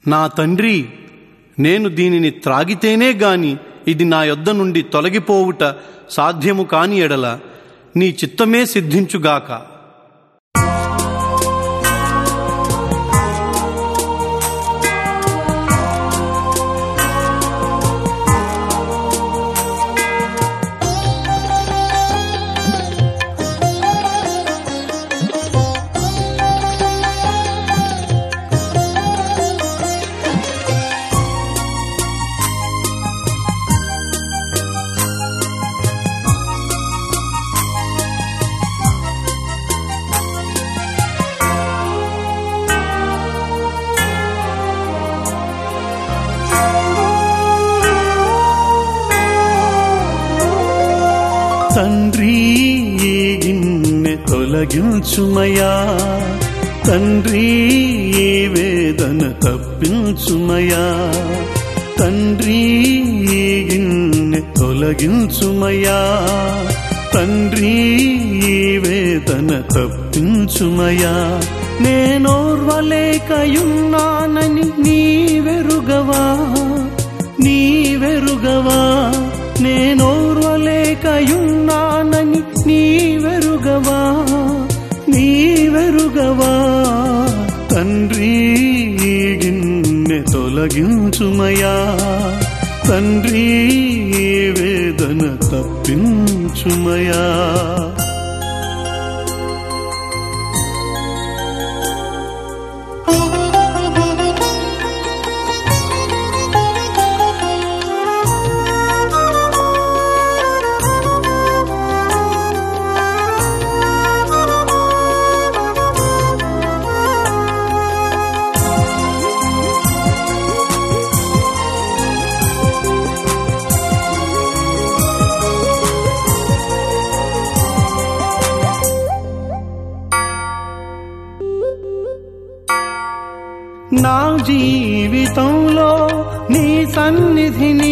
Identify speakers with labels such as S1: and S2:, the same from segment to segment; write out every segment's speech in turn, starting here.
S1: నా తండ్రి, నేను దీనిని త్రాగితేనే గాని ఇది నా యొద్ద నుండి తొలగిపోవుట సాధ్యము కాని ఎడల నీ చిత్తమే సిద్ధించుగాక.
S2: తండ్రి, ఈ గిన్నె తొలగించుమయా, తండ్రి ఈ వేదన తప్పించుమయా, తండ్రి ఈ గిన్నె తొలగించుమయా, తండ్రి ఈ వేదన తప్పించుమయా. నేనోర్వలేకయున్నానని నీవెరుగవా, నీవెరుగవా, నేనోర్వలేకయున్నానని నీవెరుగవా, నీవెరుగవా. తండ్రి ఈ గిన్నె తొలగించుమయా, తండ్రి ఈ వేదన తప్పించుమయా. నా జీవితంలో నీ సన్నిధిని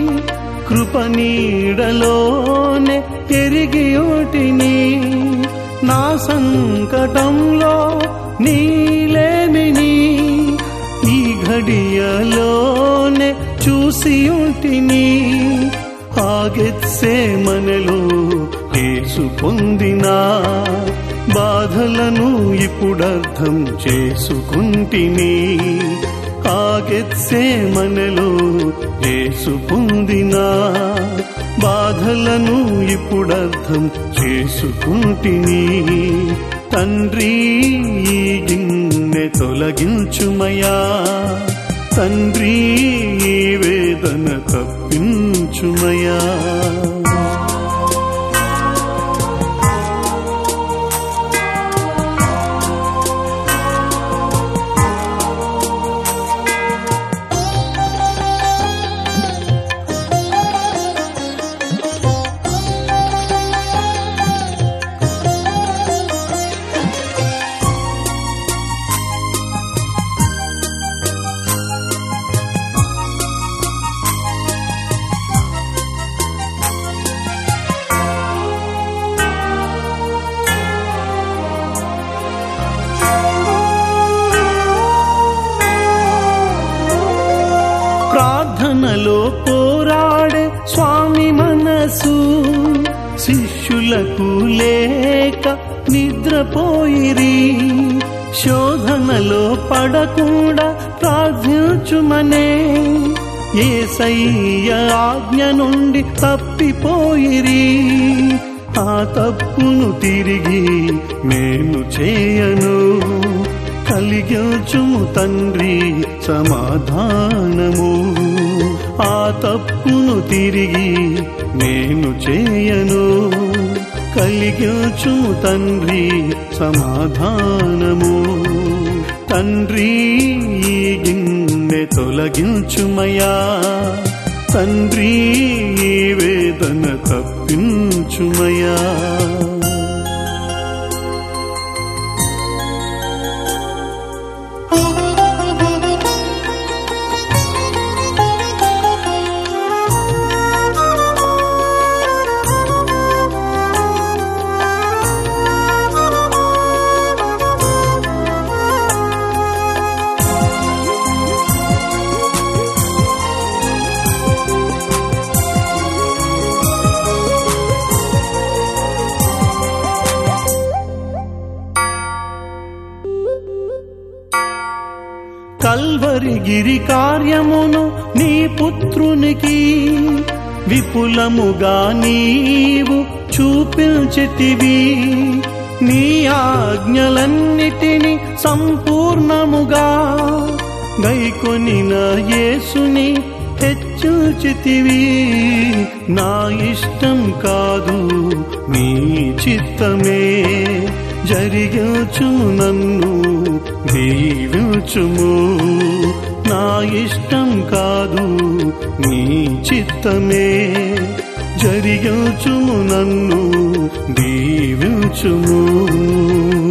S2: కృపనీడలోనే ఎరిగియోటిని, నా సంకటంలో నీలేమిని ఈ ఘడియలోనే చూసియుంటిని. ఆ గెత్సేమనెలో యేసు పొందిన బాధలను ఇప్పుడర్థం చేసుకుంటిని. ఆ గెత్సేమనెలో యేసు పొందిన బాధలను ఇప్పుడర్థం చేసుకుంటిని. తండ్రి ఈ గిన్నె తొలగించుమయా, తండ్రి ఈ వేదన తప్పించుమయా. ప్రార్థనలో పోరాడే స్వామి మనసు శిష్యులకు లేక నిద్రపోయిరి. శోధనలో పడకుండా ప్రార్థించుమనే యేసయ్య ఆజ్ఞ నుండి తప్పిపోయిరి. ఆ తప్పును తిరిగి నేను చేయను, కలిగించుము తండ్రి సమాధానము. ఆ తప్పును తిరిగి నేను చేయను, కలిగించుము తండ్రి సమాధానము. తండ్రి ఈ గిన్నె తొలగించుమయా, తండ్రి ఈ వేదన తప్పించుమయా. కల్వరి గిరి కార్యమును నీ పుత్రునికి విపులముగా నీవు చూపించితివి. నీ ఆజ్ఞలన్నిటిని సంపూర్ణముగా గైకొనిన యేసుని హెచ్చించితివి. నా ఇష్టం కాదు నీ చిత్తమే జరిగించుము, నన్ను దీవించుము. నా ఇష్టం కాదు నీ చిత్తమే జరిగించుము, నన్ను దీవించుము.